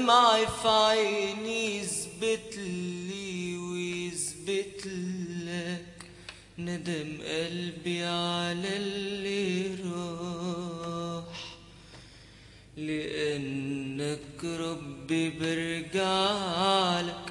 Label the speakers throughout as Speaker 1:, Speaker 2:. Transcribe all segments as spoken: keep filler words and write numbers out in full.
Speaker 1: ودمعي في عيني يثبت لي ويثبت لك ندم قلبي على اللي راح، لأنك ربي برجعلك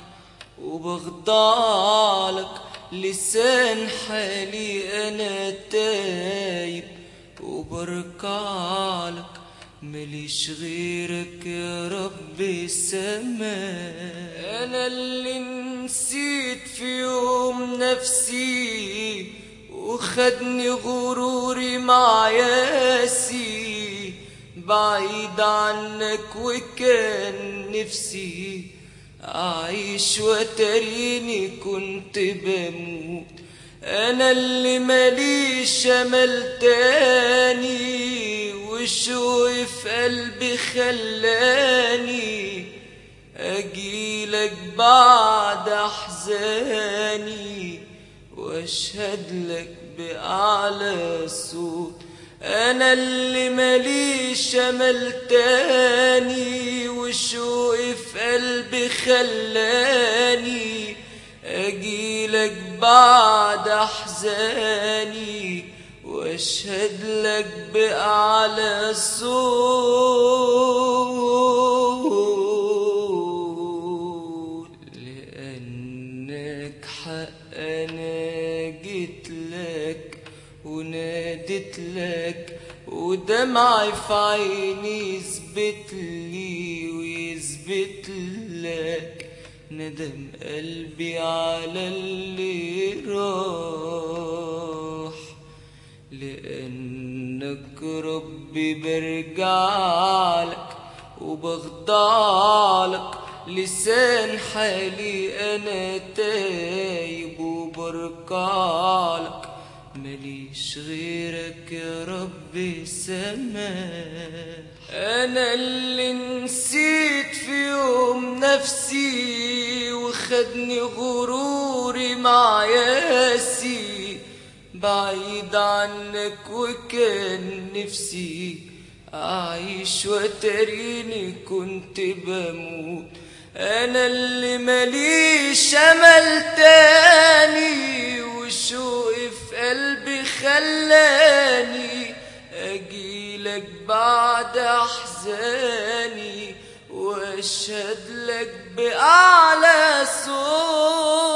Speaker 1: وبخضعلك، لسان حالي أنا تايب وبركعلك، مليش غيرك يا ربي سماك. أنا اللي نسيت في يوم نفسي وخدني غروري مع ياسي، بعيد عنك وكان نفسي أعيش وتريني كنت بموت. أنا اللي ماليش أمل تاني وشوقي في قلبي خلاني أجيلك بعد أحزاني وأشهد لك بأعلى صوت. أنا اللي ماليش أمل تاني وشوقي في قلبي خلاني أجيلك بعد أحزاني وأشهد لك بأعلى صوت، لأنك حق أنا جيت لك ونادت لك، ودمعي في عيني يثبت لي ويثبت لك ندم قلبي على اللي راح، لأنك ربي برجعلك وبخضعلك، لسان حالي أنا تايب وبركعلك، مليش غيرك يا ربي سماح. أنا اللي نسيت في يوم نفسي وخدني غروري مع ياسي، بعيد عنك وكان نفسي أعيش وتريني كنت بموت. أنا اللي ماليش أمل تاني وشوقي في قلبي خلاني أجيلك بعد أحزاني وأشهد لك بأعلى صوت.